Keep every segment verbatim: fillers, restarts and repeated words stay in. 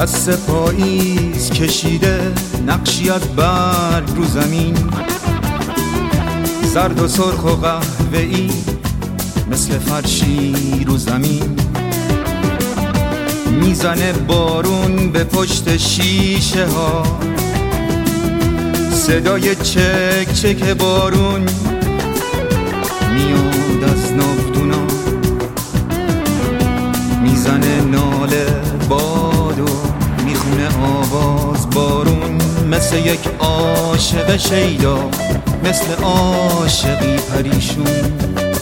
دست پاییز کشیده نقشی از برگ رو زمین، زرد و سرخ و قهوه‌ای مثل فرشی رو زمین. میزنه بارون به پشت شیشه ها، صدای چک چک بارون میاد از ناودونا. میزنه ناله باد و میخونه آواز بارون، مثل یک عاشق شیدا، مثل عاشقی پریشون.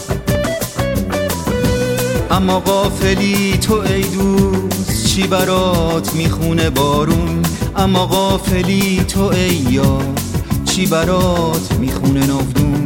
اما غافلی تو ای دوست چی برات میخونه بارون، اما غافلی تو ای یار چی برات میخونه ناودون.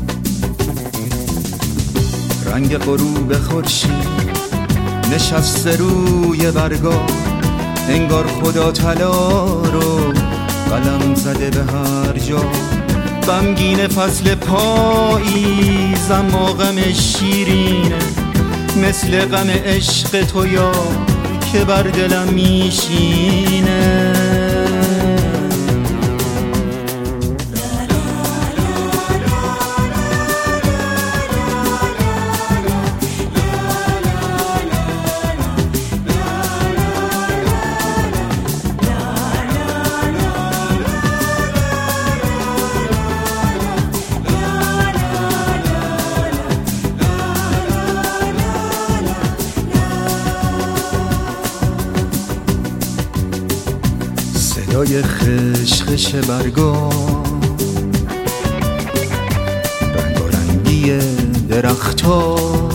رنگ غروب خورشید نشسته روی برگا، انگار خدا طلا رو قلم زده به هر جا. غمگین فصل پاییز اما غم شیرینه، مثل غم عشق تو یار که بر دلم میشینه. صدای خشخش برگا، رنگ و رنگی درختا،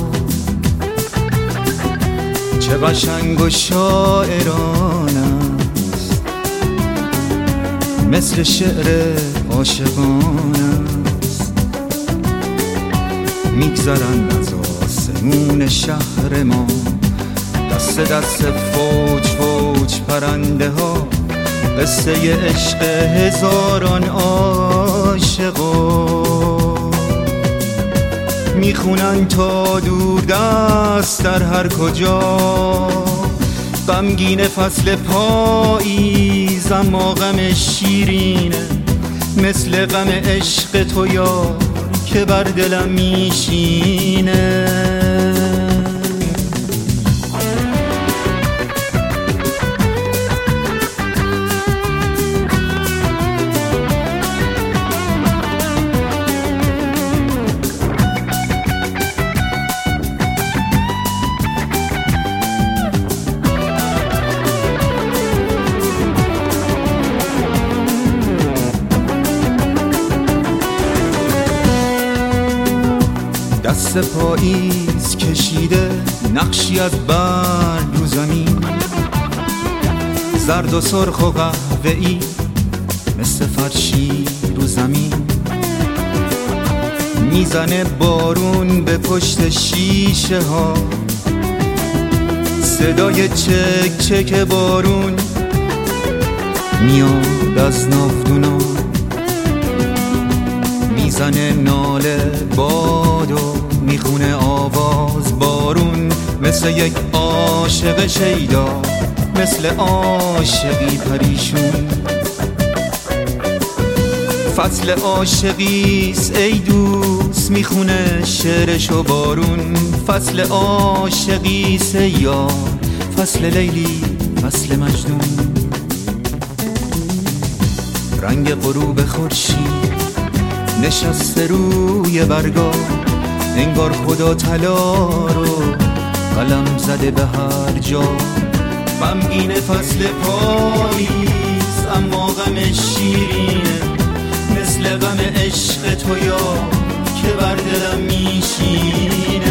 چه قشنگ و شاعران است، مثل شعر عاشقان است. میگذرن از آسمون شهر ما، دست دست فوج فوج پرنده ها، قصه عشق هزاران عاشقا. میخونن تا دور دست در هر کجا، غمگین فصل پاییز اما غم شیرینه، مثل غم عشق تو یار که بر دلم میشینه. دست پاییز کشیده نقشی از برگ رو زمین، زرد و سرخ و قهوه‌ای مثل فرشی رو زمین. میزنه بارون به پشت شیشه ها، صدای چک چک بارون میاد از ناودونا. میزنه ناله باد و میخونه آواز بارون، مثل یک عاشق شیدا، مثل عاشقی پریشون. فصل عاشقیست ای دوست میخونه شعرشو بارون، فصل عاشقیست ای یار، فصل لیلی، فصل مجنون. رنگ غروب خورشید نشسته روی برگا، انگار خدا طلا رو قلم زده به هر جا. غمگین فصل پاییز اما غم شیرینه، مثل غم عشق تو یار که بر دلم میشینه.